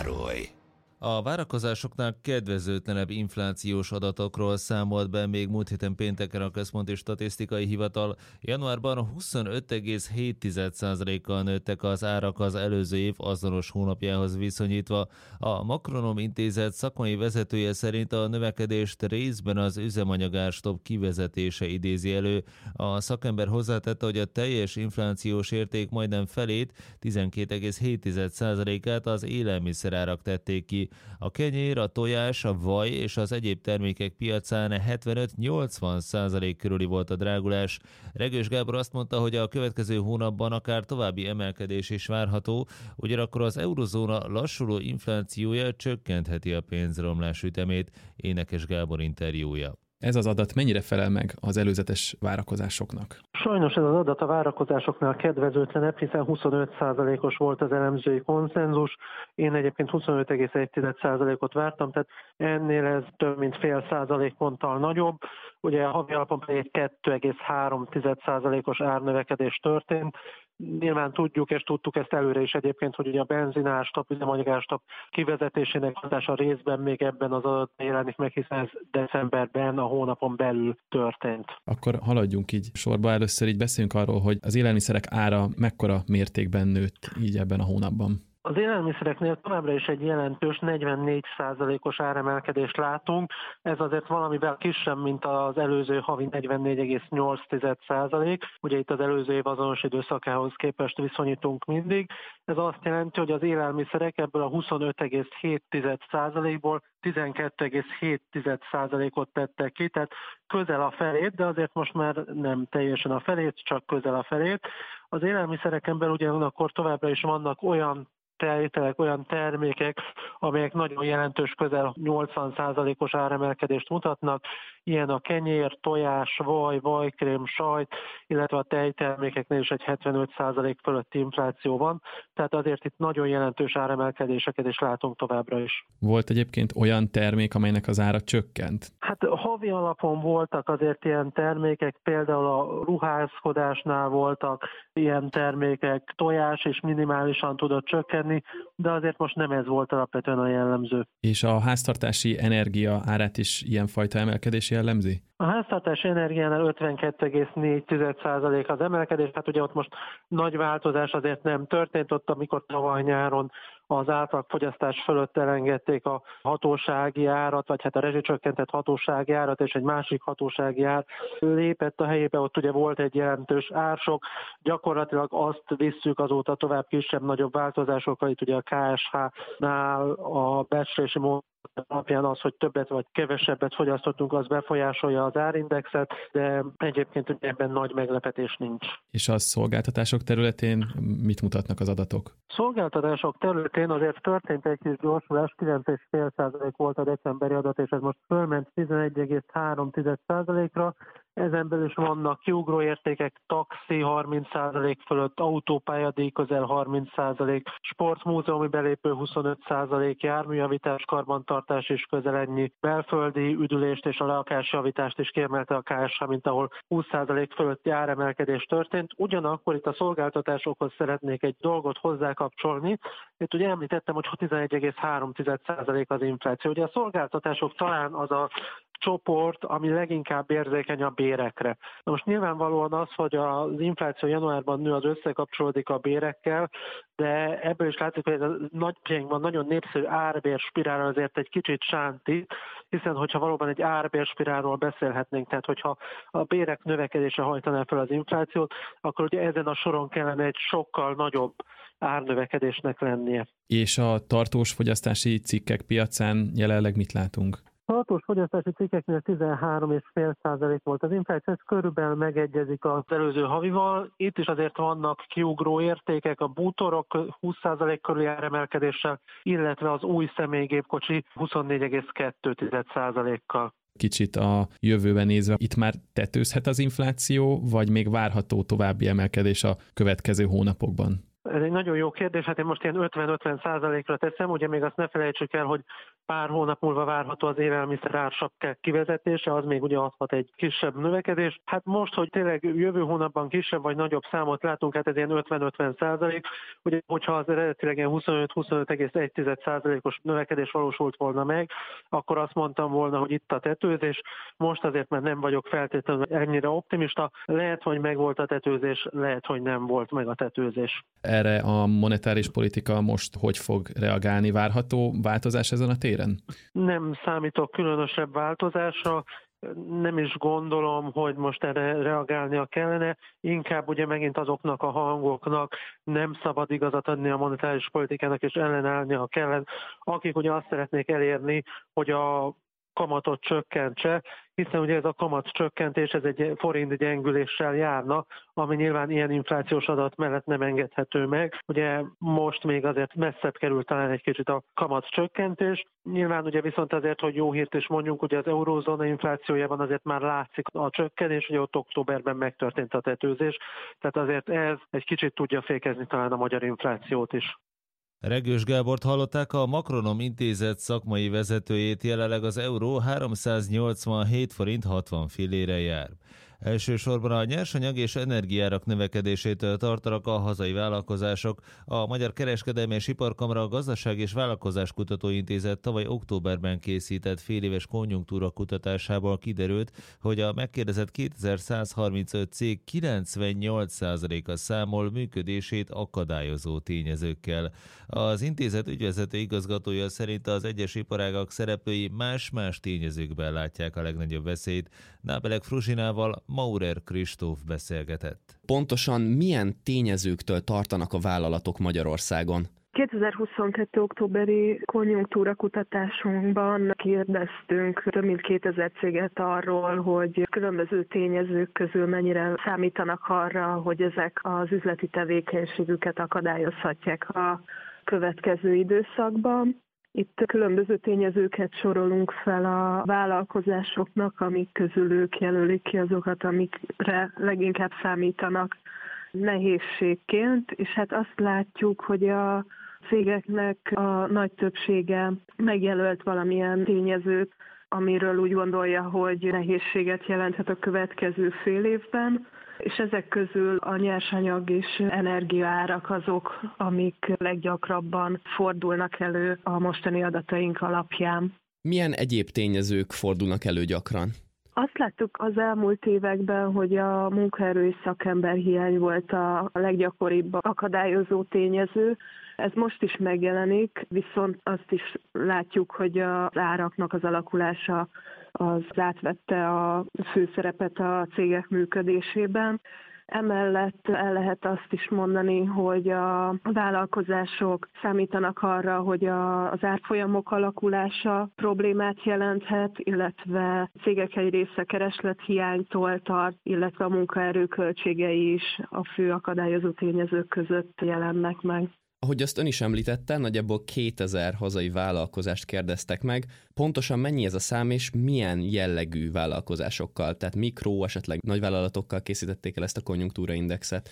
Károly. A várakozásoknál kedvezőtlenebb inflációs adatokról számolt be még múlt héten pénteken a Központi Statisztikai Hivatal. Januárban 25,7%-kal nőttek az árak az előző év azonos hónapjához viszonyítva. A Makronom Intézet szakmai vezetője szerint a növekedést részben az üzemanyagárstop kivezetése idézi elő. A szakember hozzátette, hogy a teljes inflációs érték majdnem felét, 12,7%-át az élelmiszerárak tették ki. A kenyér, a tojás, a vaj és az egyéb termékek piacán 75-80% körüli volt a drágulás. Regős Gábor azt mondta, hogy a következő hónapban akár további emelkedés is várható, ugyanakkor az eurozóna lassuló inflációja csökkentheti a pénzromlás ütemét. Énekes Gábor interjúja. Ez az adat mennyire felel meg az előzetes várakozásoknak? Sajnos ez az adat a várakozásoknál kedvezőtlenebb, hiszen 25%-os volt az elemzői konszenzus. Én egyébként 25,1%-ot vártam, tehát ennél ez több mint fél százalékponttal nagyobb. Ugye a havi alapon pedig 2,3%-os árnövekedés történt. Nyilván tudjuk, és tudtuk ezt előre is egyébként, hogy ugye a benzinárstop, üzemanyagárstop kivezetésének hatása részben még ebben az adatban jelenik meg, hiszen ez decemberben, a hónapon belül történt. Akkor haladjunk így sorba. Először így beszéljünk arról, hogy az élelmiszerek ára mekkora mértékben nőtt így ebben a hónapban. Az élelmiszereknél továbbra is egy jelentős 44%-os áremelkedést látunk. Ez azért valamivel kisebb, mint az előző havi 44,8%. Ugye itt az előző év azonos időszakához képest viszonyítunk mindig. Ez azt jelenti, hogy az élelmiszerek ebből a 25,7%-ból 12,7%-ot tettek ki, tehát közel a felét, de azért most már nem teljesen a felét, csak közel a felét. Az élelmiszereken belül ugyanakkor továbbra is vannak olyan olyan termékek, amelyek nagyon jelentős, közel 80%-os áremelkedést mutatnak. Ilyen a kenyér, tojás, vaj, vajkrém, sajt, illetve a tejtermékeknél is egy 75% fölötti infláció van. Tehát azért itt nagyon jelentős áremelkedéseket is látunk továbbra is. Volt egyébként olyan termék, amelynek az ára csökkent? Hát havi alapon voltak azért ilyen termékek, például a ruházkodásnál voltak ilyen termékek, tojás is minimálisan tudott csökkenni, de azért most nem ez volt alapvetően a jellemző. És a háztartási energia árát is ilyenfajta emelkedés jellemzi? A háztartási energiánál 52,4% az emelkedés, tehát ugye ott most nagy változás azért nem történt, ott amikor tavaly nyáron az átlagfogyasztás fölött elengedték a hatósági árat, vagy hát a rezsicsökkentett hatósági árat, és egy másik hatósági ár lépett a helyébe, ott ugye volt egy jelentős ársok, gyakorlatilag azt visszük azóta tovább kisebb-nagyobb változásokkal, itt ugye a KSH-nál a becslési alapján az, hogy többet vagy kevesebbet fogyasztottunk, az befolyásolja az árindexet, de egyébként ugye ebben nagy meglepetés nincs. És a szolgáltatások területén mit mutatnak az adatok? Szolgáltatások területén azért történt egy kis gyorsulás, 9,5% volt a decemberi adat, és ez most fölment 11,3%-ra. Ezen belül is vannak kiugró értékek, taxi 30% fölött, autópályadíj közel 30%, sportmúzeumi belépő 25%, járműjavítás, karbantartás is közel ennyi, belföldi üdülést és a lakásjavítást is kiemelte a KSH, mint ahol 20% fölötti áremelkedés történt. Ugyanakkor itt a szolgáltatásokhoz szeretnék egy dolgot hozzákapcsolni. Itt ugye említettem, hogy 11,3% az infláció. Ugye a szolgáltatások talán az a csoport, ami leginkább érzékeny a bérekre. Na most nyilvánvalóan az, hogy az infláció januárban nő, az összekapcsolódik a bérekkel, de ebből is látszik, hogy ez a napjainkban nagyon népszerű árbérspirál azért egy kicsit sántít, hiszen hogyha valóban egy árbérspirálról beszélhetnénk, tehát hogyha a bérek növekedése hajtaná fel az inflációt, akkor ugye ezen a soron kellene egy sokkal nagyobb árnövekedésnek lennie. És a tartós fogyasztási cikkek piacán jelenleg mit látunk? A tartós fogyasztási cikkeknél 13,5% volt az infláció, ez körülbelül megegyezik az előző havival. Itt is azért vannak kiugró értékek, a bútorok 20% körüli áremelkedéssel, illetve az új személygépkocsi 24,2%-kal. Kicsit a jövőben nézve, itt már tetőzhet az infláció, vagy még várható további emelkedés a következő hónapokban? Ez egy nagyon jó kérdés, hát én most ilyen 50-50%-ra teszem, ugye még azt ne felejtsük el, hogy pár hónap múlva várható az élelmiszer ársapkák kivezetése, az még ugye adhat egy kisebb növekedés. Hát most, hogy tényleg jövő hónapban kisebb vagy nagyobb számot látunk, hát ez ilyen 50-50%, ugye hogyha az eredetileg ilyen 25-25,1%-os növekedés valósult volna meg, akkor azt mondtam volna, hogy itt a tetőzés. Most azért, mert nem vagyok feltétlenül ennyire optimista, lehet, hogy megvolt a tetőzés, lehet, hogy nem volt meg a tetőzés. Erre a monetáris politika most hogy fog reagálni? Várható változás ezen a téren? Nem számítok különösebb változásra, nem is gondolom, hogy most erre reagálnia kellene, inkább ugye megint azoknak a hangoknak nem szabad igazat adni a monetáris politikának, és ellenállnia kellene, akik ugye azt szeretnék elérni, hogy a kamatot csökkentse, hiszen ugye ez a kamat csökkentés, ez egy forint gyengüléssel járna, ami nyilván ilyen inflációs adat mellett nem engedhető meg. Ugye most még azért messzebb kerül talán egy kicsit a kamat csökkentés. Nyilván ugye viszont azért, hogy jó hírt is mondjunk, ugye az eurózóna inflációjában azért már látszik a csökkenés, ugye ott októberben megtörtént a tetőzés, tehát azért ez egy kicsit tudja fékezni talán a magyar inflációt is. Regős Gábort hallották, a Macronom Intézet szakmai vezetőjét, jelenleg az euró 387 forint 60 fillére jár. Elsősorban a nyersanyag és energiárak növekedésétől tartanak a hazai vállalkozások. A Magyar Kereskedelmi és Iparkamara a Gazdaság és Vállalkozás Kutatóintézet tavaly októberben készített féléves konjunktúra kutatásából kiderült, hogy a megkérdezett 2135 cég 98%-a számol működését akadályozó tényezőkkel. Az intézet ügyvezető igazgatója szerint az egyes iparágak szereplői más-más tényezőkben látják a legnagyobb veszélyt. Nábelek Fruzsinával Maurer Kristóf beszélgetett. Pontosan milyen tényezőktől tartanak a vállalatok Magyarországon? 2022. októberi konjunktúra kutatásunkban kérdeztünk több mint 2000 céget arról, hogy különböző tényezők közül mennyire számítanak arra, hogy ezek az üzleti tevékenységüket akadályozhatják a következő időszakban. Itt különböző tényezőket sorolunk fel a vállalkozásoknak, amik közül ők jelölik ki azokat, amikre leginkább számítanak nehézségként, és hát azt látjuk, hogy a cégeknek a nagy többsége megjelölt valamilyen tényezőt, amiről úgy gondolja, hogy nehézséget jelenthet a következő fél évben, és ezek közül a nyersanyag és energiaárak azok, amik leggyakrabban fordulnak elő a mostani adataink alapján. Milyen egyéb tényezők fordulnak elő gyakran? Azt láttuk az elmúlt években, hogy a munkaerő és szakemberhiány volt a leggyakoribb akadályozó tényező. Ez most is megjelenik, viszont azt is látjuk, hogy az áraknak az alakulása az átvette a főszerepet a cégek működésében. Emellett el lehet azt is mondani, hogy a vállalkozások számítanak arra, hogy az árfolyamok alakulása problémát jelenthet, illetve cégek egy része kereslethiánytól tart, illetve a munkaerő költségei is a fő akadályozó tényezők között jelennek meg. Ahogy azt ön is említette, nagyjából 2000 hazai vállalkozást kérdeztek meg. Pontosan mennyi ez a szám, és milyen jellegű vállalkozásokkal, tehát mikro, esetleg nagyvállalatokkal készítették el ezt a konjunktúraindexet?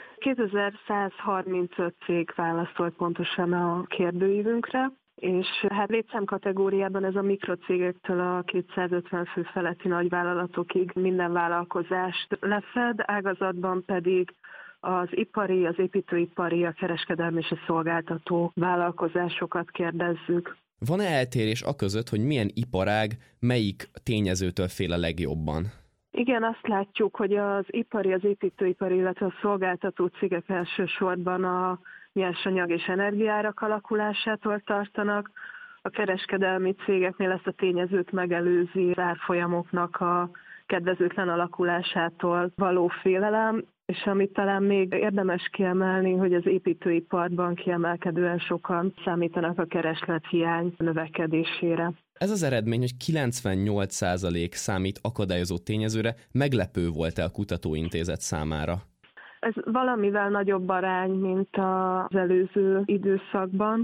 2135 cég válaszolt pontosan a kérdőívünkre, és hát létszámkategóriában ez a mikrocégektől a 250 fő feletti nagyvállalatokig minden vállalkozást lefed, ágazatban pedig az ipari, az építőipari, a kereskedelmi és a szolgáltató vállalkozásokat kérdezzük. Van-e eltérés aközött, hogy milyen iparág melyik tényezőtől fél a legjobban? Igen, azt látjuk, hogy az ipari, az építőipari, illetve a szolgáltató cégek elsősorban a nyersanyag és energiárak alakulásától tartanak. A kereskedelmi cégeknél ezt a tényezőt megelőzi az árfolyamoknak a kedvezőtlen alakulásától való félelem, és amit talán még érdemes kiemelni, hogy az építőiparban kiemelkedően sokan számítanak a kereslethiány növekedésére. Ez az eredmény, hogy 98% számít akadályozó tényezőre, meglepő volt-e a kutatóintézet számára? Ez valamivel nagyobb arány, mint az előző időszakban.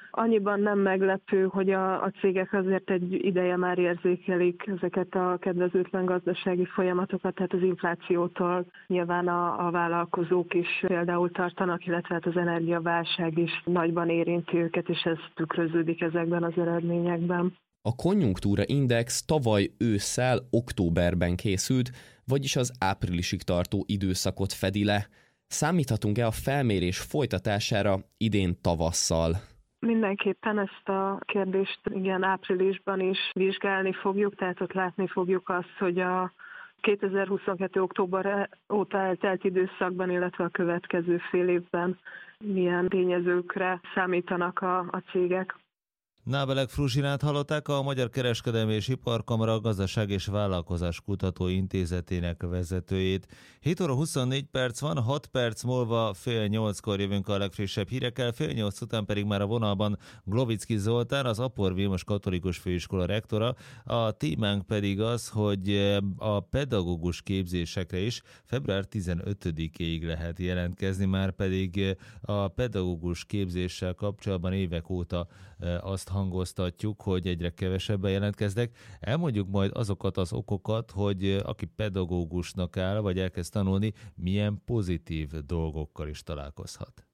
Annyiban nem meglepő, hogy a cégek azért egy ideje már érzékelik ezeket a kedvezőtlen gazdasági folyamatokat, tehát az inflációtól nyilván a vállalkozók is például tartanak, illetve hát az energiaválság is nagyban érinti őket, és ez tükröződik ezekben az eredményekben. A konjunktúra index tavaly ősszel, októberben készült, vagyis az áprilisig tartó időszakot fedi le. Számíthatunk-e a felmérés folytatására idén tavasszal? Mindenképpen ezt a kérdést igen, áprilisban is vizsgálni fogjuk, tehát ott látni fogjuk azt, hogy a 2022. október óta eltelt időszakban, illetve a következő fél évben milyen tényezőkre számítanak a cégek. Nábelek Fruzsinát hallották, a Magyar Kereskedelmi és Iparkamara Gazdaság és Vállalkozás Kutató Intézetének vezetőjét. 7 óra 24 perc van, 6 perc múlva 7:30-kor jövünk a legfrissebb hírekkel, 7:30 után pedig már a vonalban Glovicki Zoltán, az Apor Vilmos Katolikus Főiskola rektora. A témánk pedig az, hogy a pedagógus képzésekre is február 15-ig lehet jelentkezni, már pedig a pedagógus képzéssel kapcsolatban évek óta azt hangoztatjuk, hogy egyre kevesebben jelentkeznek. Elmondjuk majd azokat az okokat, hogy aki pedagógusnak áll, vagy elkezd tanulni, milyen pozitív dolgokkal is találkozhat.